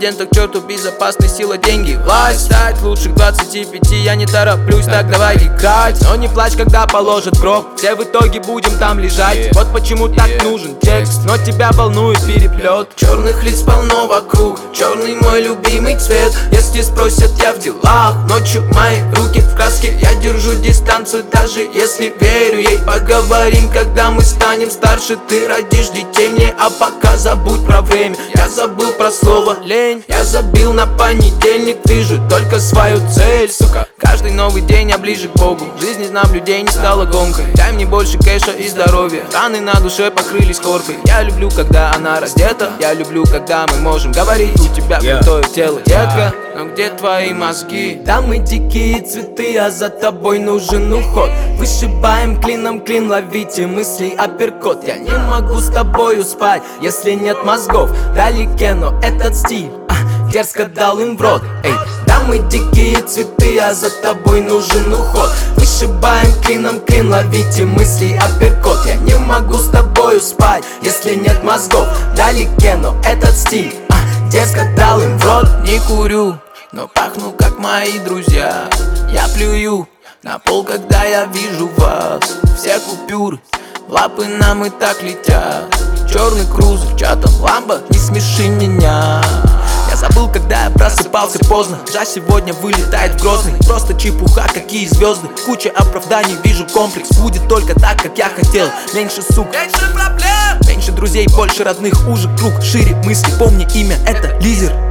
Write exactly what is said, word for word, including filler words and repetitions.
президента к черту, безопасная сила, деньги, власть. Стать лучших двадцати пяти, я не тороплюсь, так давай играть. Но не плачь, когда положат гроб, все в итоге будем там лежать. Вот почему так нужен текст, но тебя волнует переплет. Черных лиц полно вокруг, черный мой любимый цвет. Если спросят, я в делах, ночью мои руки в краске. Я держу дистанцию, даже если верю ей. Поговорим, когда мы станем старше. Ты родишь детей мне, а пока забудь про время. Я забыл про слово лень, я забил на понедельник. Вижу только свою цель, сука. Каждый новый день я ближе к Богу. Жизнь из наблюдений стала гонкой. Дай мне больше кэша и здоровья. Раны на душе покрылись коркой. Я люблю, когда она раздета. Я люблю, когда мы можем говорить. У тебя крутое тело, детка, но где твои мозги? Там мы дикие цветы, а за тобой нужен уход. Вышибаем клином клин, ловите мысли апперкот. Я не могу с тобою спать, если нет мозгов. Вдалеке, но этот стиль а, дерзко дал им в рот. Эй, да мы дикие цветы, а за тобой нужен уход. Вышибаем клином клин, ловите мысли апперкот. Я не могу с тобою спать, если нет мозгов. Вдалеке, но этот стиль а, дерзко дал им в рот. Не курю, но пахну как мои друзья. Я плюю на пол, когда я вижу вас. Все купюры, лапы нам и так летят. Черный крузер, чатом ламбо, не смеши меня. Я забыл, когда я просыпался поздно. Жа сегодня вылетает в Грозный. Просто чепуха, какие звезды. Куча оправданий, вижу комплекс. Будет только так, как я хотел. Меньше сук, меньше проблем, меньше друзей, больше родных. Уже круг, шире мысли, помни имя, это лидер.